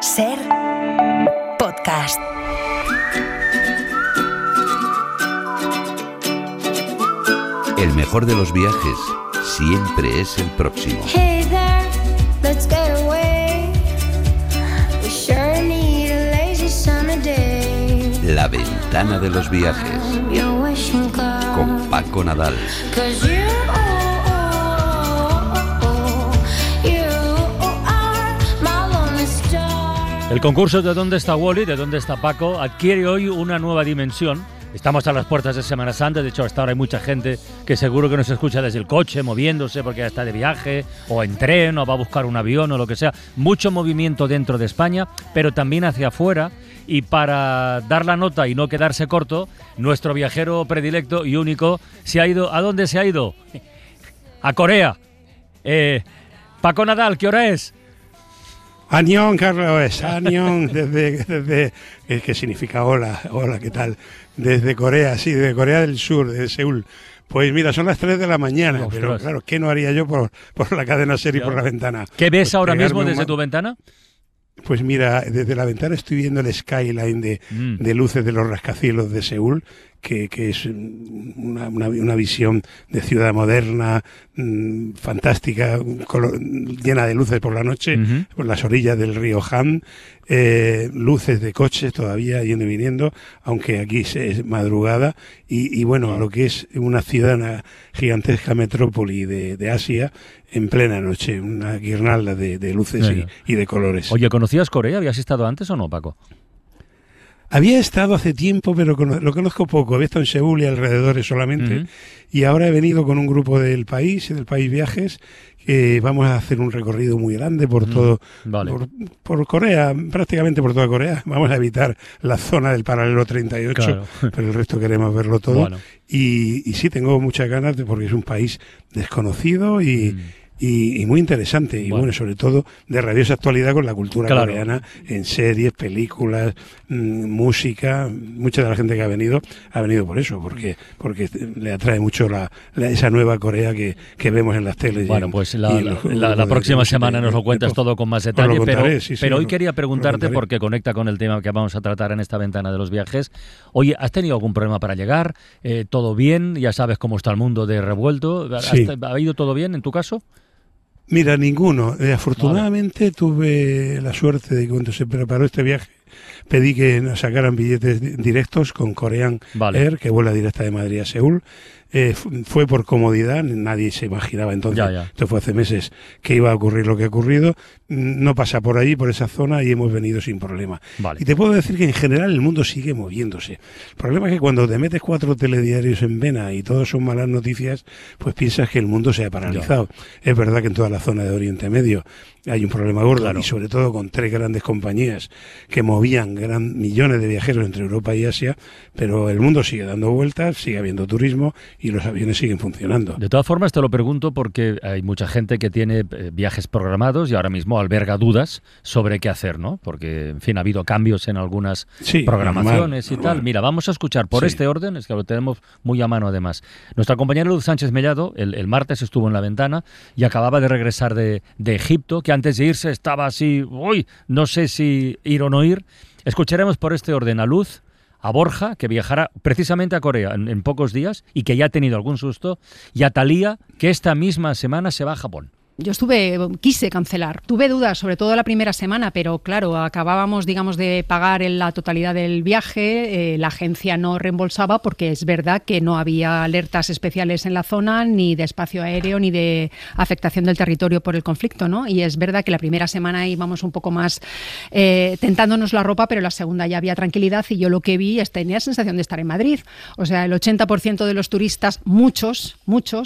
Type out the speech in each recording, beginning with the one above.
Ser podcast. El mejor de los viajes siempre es el próximo. Hey there, let's get away. We sure need a lazy summer day. La ventana de los viajes. Your wishing card. Con Paco Nadal. 'Cause you are my lonely star. El concurso de ¿Dónde está Wally?, de ¿Dónde está Paco?, adquiere hoy una nueva dimensión. Estamos a las puertas de Semana Santa, de hecho hasta ahora hay mucha gente que seguro que nos escucha desde el coche, moviéndose porque ya está de viaje, o en tren, o va a buscar un avión o lo que sea. Mucho movimiento dentro de España, pero también hacia afuera. Y para dar la nota y no quedarse corto, nuestro viajero predilecto y único se ha ido... ¿A dónde se ha ido? A Corea. Paco Nadal, ¿qué hora es? Annyeong, Carlos, Annyeong, desde ¿qué significa hola, qué tal? Desde Corea, sí, desde Corea del Sur, desde Seúl. Pues mira, son las 3 de la mañana, Ostras. pero claro, ¿qué no haría yo por la cadena SER y por la ventana? ¿Qué ves Pues ahora mismo pegarme desde tu ventana? Pues mira, desde la ventana estoy viendo el skyline de luces de los rascacielos de Seúl, que es una visión de ciudad moderna, fantástica, llena de luces por la noche, por las orillas del río Han, luces de coches todavía yendo y viniendo, aunque aquí es madrugada, y bueno, lo que es una ciudad, una gigantesca metrópoli de Asia, en plena noche, una guirnalda de luces y de colores. Oye, ¿conocías Corea? ¿Habías estado antes o no, Paco? Había estado hace tiempo, pero lo conozco poco. Había estado en Seúl y alrededores solamente. Y ahora he venido con un grupo del país Viajes, que vamos a hacer un recorrido muy grande por todo, vale. por Corea, prácticamente por toda Corea. Vamos a evitar la zona del paralelo 38, claro. Pero el resto queremos verlo todo. Bueno. Y sí, tengo muchas ganas, porque es un país desconocido y muy interesante, y bueno, sobre todo de rabiosa actualidad con la cultura coreana, en series, películas, música. Mucha de la gente que ha venido por eso, porque le atrae mucho esa nueva Corea que vemos en las teles. Bueno, pues la próxima semana nos lo cuentas todo con más detalle, pero hoy quería preguntarte, porque conecta con el tema que vamos a tratar en esta ventana de los viajes. Oye, ¿has tenido algún problema para llegar? ¿Todo bien? Ya sabes cómo está el mundo de revuelto. Sí. ¿Ha ido todo bien en tu caso? Mira, ninguno. Afortunadamente tuve la suerte de que cuando se preparó este viaje pedí que nos sacaran billetes directos con Korean Air, que vuela directa de Madrid a Seúl. Fue por comodidad, nadie se imaginaba entonces, esto fue hace meses, que iba a ocurrir lo que ha ocurrido. No pasa por ahí, por esa zona, y hemos venido sin problema. Y te puedo decir que en general el mundo sigue moviéndose. El problema es que cuando te metes 4 telediarios en vena y todos son malas noticias, pues piensas que el mundo se ha paralizado. Es verdad que en toda la zona de Oriente Medio hay un problema gordo, y sobre todo con 3 grandes compañías que movían millones de viajeros entre Europa y Asia, pero el mundo sigue dando vueltas, sigue habiendo turismo y los aviones siguen funcionando. De todas formas, te lo pregunto porque hay mucha gente que tiene viajes programados y ahora mismo alberga dudas sobre qué hacer, ¿no? Porque, en fin, ha habido cambios en algunas programaciones normal. Y tal. Mira, vamos a escuchar por este orden, es que lo tenemos muy a mano además. Nuestra compañera Luz Sánchez Mellado el martes estuvo en la ventana y acababa de regresar de Egipto, que antes de irse estaba así, no sé si ir o no ir. Escucharemos por este orden a Luz, a Borja, que viajará precisamente a Corea en pocos días y que ya ha tenido algún susto, y a Talía, que esta misma semana se va a Japón. Yo quise cancelar. Tuve dudas, sobre todo la primera semana, pero claro, acabábamos, de pagar en la totalidad del viaje. La agencia no reembolsaba porque es verdad que no había alertas especiales en la zona, ni de espacio aéreo, ni de afectación del territorio por el conflicto, ¿no? Y es verdad que la primera semana íbamos un poco más tentándonos la ropa, pero la segunda ya había tranquilidad, y yo lo que vi tenía la sensación de estar en Madrid. O sea, el 80% de los turistas, muchos,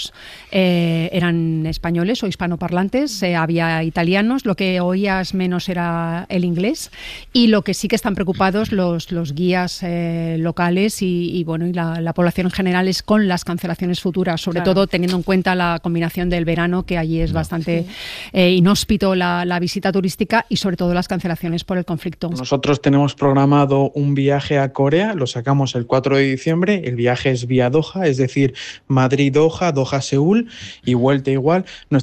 eran españoles o hispanoparlantes, había italianos, lo que oías menos era el inglés, y lo que sí que están preocupados los guías locales y la población en general es con las cancelaciones futuras, sobre todo teniendo en cuenta la combinación del verano, que allí es bastante inhóspito la visita turística, y sobre todo las cancelaciones por el conflicto. Nosotros tenemos programado un viaje a Corea, lo sacamos el 4 de diciembre, el viaje es vía Doha, es decir, Madrid-Doha, Doha-Seúl y vuelta igual. Nuestra sorpresa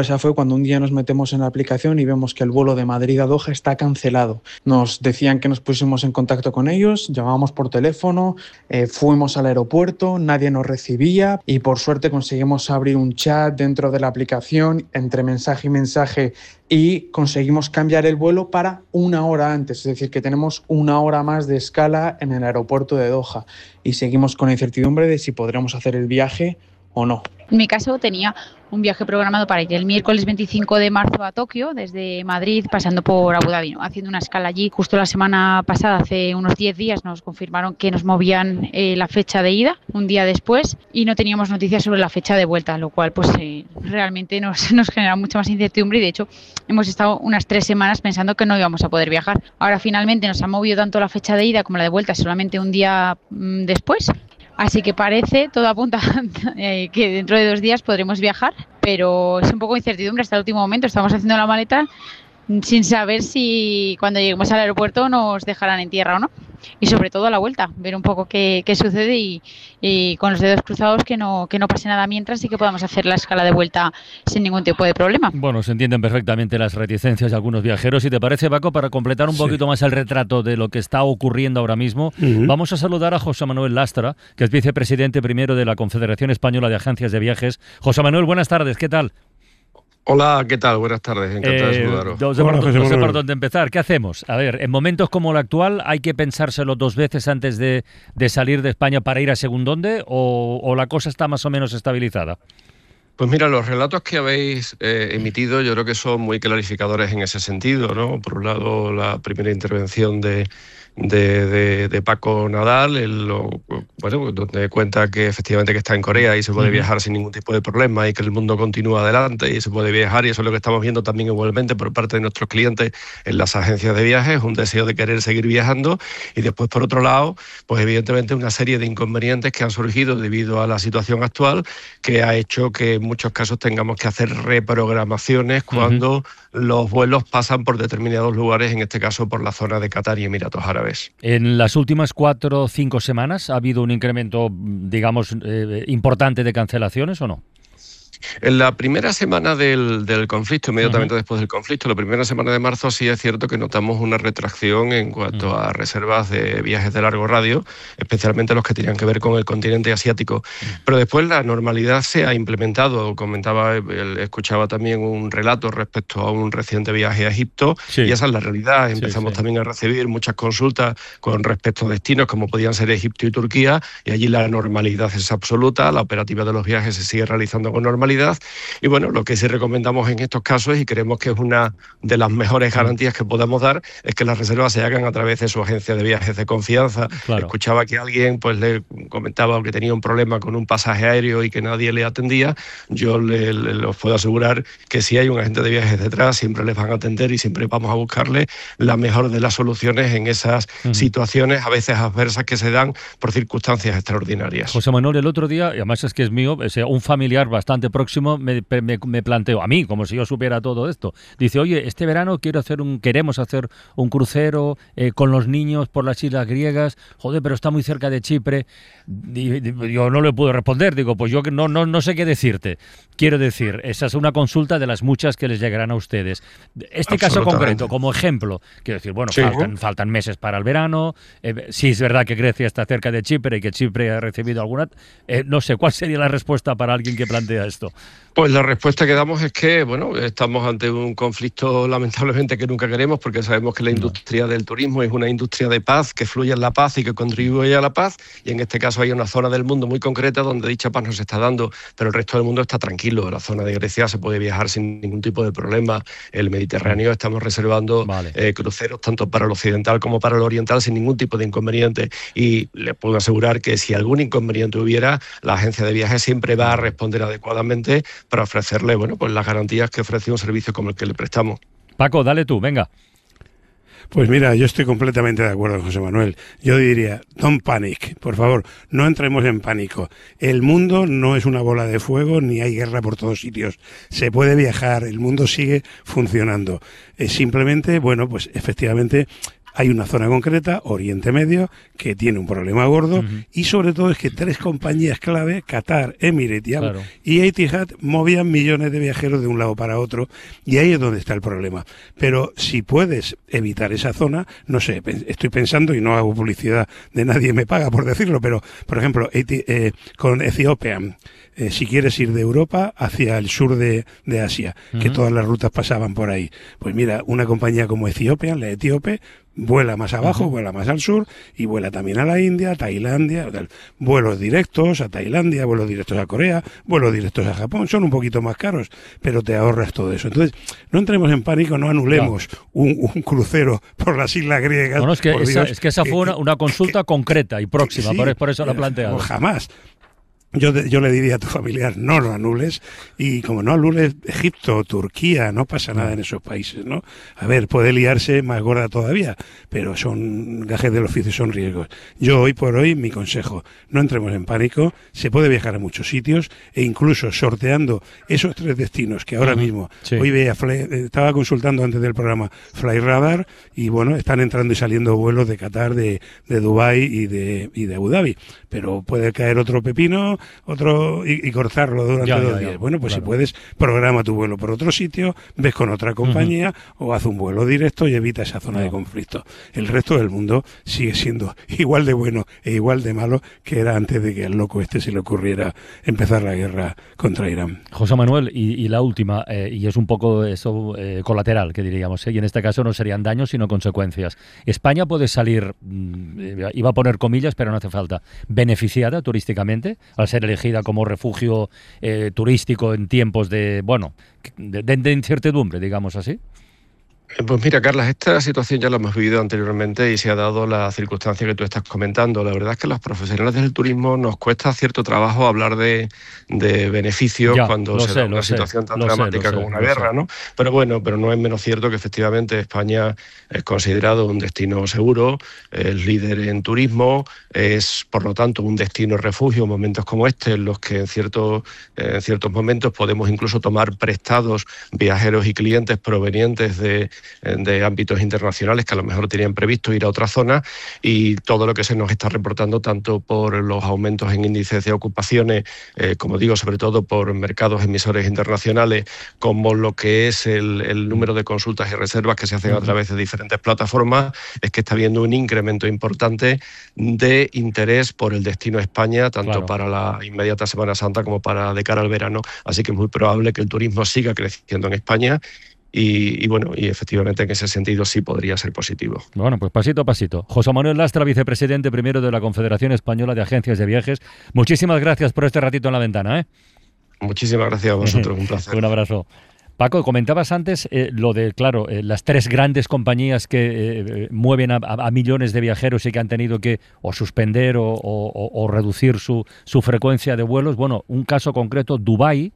sorpresa fue cuando un día nos metemos en la aplicación y vemos que el vuelo de Madrid a Doha está cancelado. Nos decían que nos pusiésemos en contacto con ellos, llamábamos por teléfono, fuimos al aeropuerto, nadie nos recibía y por suerte conseguimos abrir un chat dentro de la aplicación entre mensaje y mensaje y conseguimos cambiar el vuelo para una hora antes, es decir, que tenemos una hora más de escala en el aeropuerto de Doha y seguimos con la incertidumbre de si podremos hacer el viaje o no. En mi caso tenía un viaje programado para ir el miércoles 25 de marzo a Tokio, desde Madrid pasando por Abu Dhabi, ¿no? Haciendo una escala allí. Justo la semana pasada, hace unos 10 días, nos confirmaron que nos movían la fecha de ida un día después y no teníamos noticias sobre la fecha de vuelta, lo cual pues realmente nos genera mucha más incertidumbre y de hecho hemos estado unas 3 semanas pensando que no íbamos a poder viajar. Ahora finalmente nos ha movido tanto la fecha de ida como la de vuelta solamente un día después. Así que todo apunta que dentro de 2 días podremos viajar, pero es un poco incertidumbre hasta el último momento. Estamos haciendo la maleta sin saber si cuando lleguemos al aeropuerto nos dejarán en tierra o no. Y sobre todo a la vuelta, ver un poco qué sucede y con los dedos cruzados que no pase nada mientras y que podamos hacer la escala de vuelta sin ningún tipo de problema. Bueno, se entienden perfectamente las reticencias de algunos viajeros. Si te parece, Paco, para completar un poquito más el retrato de lo que está ocurriendo ahora mismo, vamos a saludar a José Manuel Lastra, que es vicepresidente primero de la Confederación Española de Agencias de Viajes. José Manuel, buenas tardes, ¿qué tal? Hola, ¿qué tal? Buenas tardes, encantado de saludaros. No sé por dónde empezar. ¿Qué hacemos? A ver, en momentos como el actual, ¿hay que pensárselo 2 veces antes de salir de España para ir a según dónde o la cosa está más o menos estabilizada? Pues mira, los relatos que habéis emitido yo creo que son muy clarificadores en ese sentido, ¿no? Por un lado, la primera intervención de Paco Nadal, donde cuenta que efectivamente que está en Corea y se puede viajar sin ningún tipo de problema y que el mundo continúa adelante y se puede viajar, y eso es lo que estamos viendo también igualmente por parte de nuestros clientes en las agencias de viajes, un deseo de querer seguir viajando. Y después, por otro lado, pues evidentemente una serie de inconvenientes que han surgido debido a la situación actual, que ha hecho que en muchos casos tengamos que hacer reprogramaciones cuando los vuelos pasan por determinados lugares, en este caso por la zona de Qatar y Emiratos Árabes. En las últimas 4 o 5 semanas, ¿ha habido un incremento, digamos, importante de cancelaciones o no? En la primera semana del conflicto, inmediatamente después del conflicto, la primera semana de marzo, sí es cierto que notamos una retracción en cuanto a reservas de viajes de largo radio, especialmente los que tenían que ver con el continente asiático. Pero después la normalidad se ha implementado. Escuchaba también un relato respecto a un reciente viaje a Egipto, y esa es la realidad. Empezamos también a recibir muchas consultas con respecto a destinos como podían ser Egipto y Turquía, y allí la normalidad es absoluta, la operativa de los viajes se sigue realizando con normalidad. Y bueno, lo que sí recomendamos en estos casos, y creemos que es una de las mejores garantías que podemos dar, es que las reservas se hagan a través de su agencia de viajes de confianza. Claro. Escuchaba que alguien pues le comentaba que tenía un problema con un pasaje aéreo y que nadie le atendía. Yo os puedo asegurar que si hay un agente de viajes detrás, siempre les van a atender y siempre vamos a buscarle la mejor de las soluciones en esas situaciones, a veces adversas, que se dan por circunstancias extraordinarias. José Manuel, el otro día, y además es que es mío, un familiar bastante próximo me planteó a mí, como si yo supiera todo esto. Dice, oye, este verano queremos hacer un crucero con los niños por las islas griegas. Joder, pero está muy cerca de Chipre. Yo no le puedo responder. Digo, pues yo no sé qué decirte. Quiero decir, esa es una consulta de las muchas que les llegarán a ustedes. Este caso concreto, como ejemplo, quiero decir, bueno, faltan meses para el verano. Sí, es verdad que Grecia está cerca de Chipre y que Chipre ha recibido alguna... no sé, ¿cuál sería la respuesta para alguien que plantea esto? Pues la respuesta que damos es que, bueno, estamos ante un conflicto lamentablemente que nunca queremos, porque sabemos que la industria del turismo es una industria de paz, que fluye en la paz y que contribuye a la paz, y en este caso hay una zona del mundo muy concreta donde dicha paz no se está dando, pero el resto del mundo está tranquilo. La zona de Grecia se puede viajar sin ningún tipo de problema. El Mediterráneo estamos reservando cruceros tanto para el occidental como para el oriental sin ningún tipo de inconveniente, y le puedo asegurar que si algún inconveniente hubiera, la agencia de viajes siempre va a responder adecuadamente para ofrecerle, bueno, pues las garantías que ofrece un servicio como el que le prestamos. Paco, dale tú, venga. Pues mira, yo estoy completamente de acuerdo, José Manuel. Yo diría, don't panic, por favor, no entremos en pánico. El mundo no es una bola de fuego, ni hay guerra por todos sitios. Se puede viajar, el mundo sigue funcionando. Simplemente, bueno, pues efectivamente hay una zona concreta, Oriente Medio, que tiene un problema gordo, y sobre todo es que 3 compañías clave, Qatar, Emirates y Etihad, movían millones de viajeros de un lado para otro, y ahí es donde está el problema. Pero si puedes evitar esa zona, no sé, estoy pensando, y no hago publicidad de nadie me paga por decirlo, pero por ejemplo, con Ethiopian, si quieres ir de Europa hacia el sur de Asia, que todas las rutas pasaban por ahí, pues mira, una compañía como Ethiopian, la Etíope, vuela más abajo, vuela más al sur, y vuela también a la India, a Tailandia, vuelos directos a Tailandia, vuelos directos a Corea, vuelos directos a Japón, son un poquito más caros, pero te ahorras todo eso. Entonces, no entremos en pánico, no anulemos un crucero por las islas griegas. Bueno, es que esa fue una consulta concreta y próxima, sí, por eso la he planteado. Jamás. Yo le diría a tu familiar, no lo anules, y como no anules Egipto, Turquía, no pasa nada en esos países, ¿no? A ver, puede liarse más gorda todavía, pero son gajes del oficio, son riesgos. Yo hoy por hoy, mi consejo, no entremos en pánico, se puede viajar a muchos sitios, e incluso sorteando esos 3 destinos que ahora mismo, hoy veía, estaba consultando antes del programa Flyradar, y bueno, están entrando y saliendo vuelos de Qatar, de Dubái y de Abu Dhabi, pero puede caer otro pepino, y cortarlo durante 2 días. Bueno, pues si puedes, programa tu vuelo por otro sitio, ves con otra compañía o haz un vuelo directo y evita esa zona de conflicto. El resto del mundo sigue siendo igual de bueno e igual de malo que era antes de que al loco se le ocurriera empezar la guerra contra Irán. José Manuel, y la última, y es un poco eso colateral, que diríamos, y en este caso no serían daños sino consecuencias. España puede salir, iba a poner comillas, pero no hace falta, beneficiada turísticamente al ser elegida como refugio turístico en tiempos de incertidumbre, digamos así. Pues mira, Carlas, esta situación ya la hemos vivido anteriormente y se ha dado la circunstancia que tú estás comentando. La verdad es que a los profesionales del turismo nos cuesta cierto trabajo hablar de beneficios cuando se da una situación tan dramática como una guerra, ¿no? Pero bueno, no es menos cierto que efectivamente España es considerado un destino seguro, es líder en turismo, es por lo tanto un destino refugio en momentos como este, en los que en ciertos momentos podemos incluso tomar prestados viajeros y clientes provenientes de ámbitos internacionales que a lo mejor tenían previsto ir a otra zona, y todo lo que se nos está reportando tanto por los aumentos en índices de ocupaciones, como digo, sobre todo por mercados emisores internacionales, como lo que es el número de consultas y reservas que se hacen a través de diferentes plataformas, es que está habiendo un incremento importante de interés por el destino España, tanto para la inmediata Semana Santa como para de cara al verano, así que es muy probable que el turismo siga creciendo en España. Y efectivamente en ese sentido sí podría ser positivo. Bueno, pues pasito a pasito. José Manuel Lastra, vicepresidente primero de la Confederación Española de Agencias de Viajes, muchísimas gracias por este ratito en la ventana. Muchísimas gracias a vosotros, un placer. Un abrazo. Paco, comentabas antes lo de, las 3 grandes compañías que mueven a millones de viajeros y que han tenido que o suspender o reducir su frecuencia de vuelos. Bueno, un caso concreto, Dubái,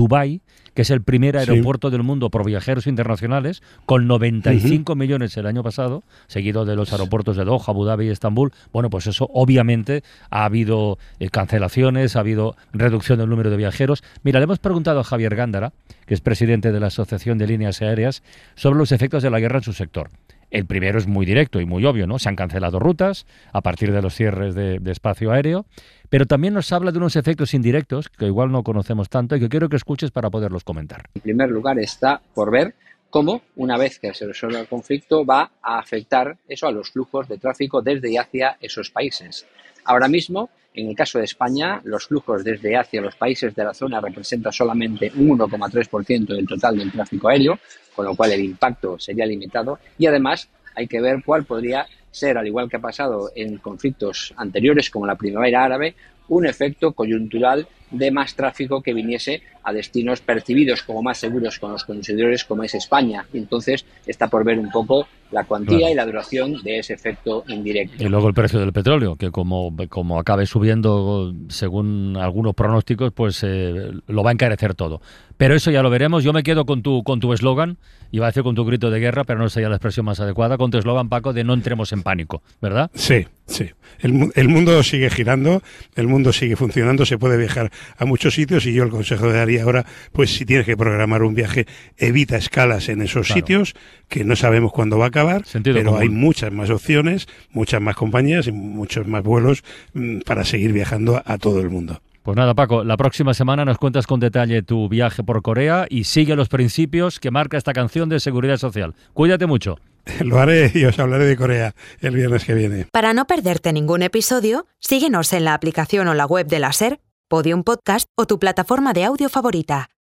que es el primer aeropuerto del mundo por viajeros internacionales, con 95 millones el año pasado, seguido de los aeropuertos de Doha, Abu Dhabi y Estambul. Bueno, pues eso obviamente ha habido cancelaciones, ha habido reducción del número de viajeros. Mira, le hemos preguntado a Javier Gándara, que es presidente de la Asociación de Líneas Aéreas, sobre los efectos de la guerra en su sector. El primero es muy directo y muy obvio, ¿no? Se han cancelado rutas a partir de los cierres de espacio aéreo, pero también nos habla de unos efectos indirectos que igual no conocemos tanto y que quiero que escuches para poderlos comentar. En primer lugar, está por ver cómo, una vez que se resuelva el conflicto, va a afectar eso a los flujos de tráfico desde y hacia esos países. Ahora mismo, en el caso de España, los flujos desde y hacia los países de la zona representan solamente un 1,3% del total del tráfico aéreo, con lo cual el impacto sería limitado, y además hay que ver cuál podría ser, al igual que ha pasado en conflictos anteriores como la primavera árabe, un efecto coyuntural de más tráfico que viniese a destinos percibidos como más seguros con los consumidores, como es España. Y entonces está por ver un poco la cuantía y la duración de ese efecto indirecto. Y luego el precio del petróleo, que como acabe subiendo según algunos pronósticos, pues lo va a encarecer todo. Pero eso ya lo veremos. Yo me quedo con tu eslogan, iba a decir con tu grito de guerra, pero no sería la expresión más adecuada, con tu eslogan, Paco, de no entremos en pánico, ¿verdad? Sí. El mundo sigue girando, el mundo sigue funcionando, se puede viajar a muchos sitios, y yo el consejo que daría ahora, pues si tienes que programar un viaje, evita escalas en esos sitios, que no sabemos cuándo va a acabar, pero hay muchas más opciones, muchas más compañías y muchos más vuelos para seguir viajando a todo el mundo. Pues nada, Paco, la próxima semana nos cuentas con detalle tu viaje por Corea y sigue los principios que marca esta canción de Seguridad Social. Cuídate mucho. Lo haré y os hablaré de Corea el viernes que viene. Para no perderte ningún episodio, síguenos en la aplicación o la web de la SER, Podium Podcast o tu plataforma de audio favorita.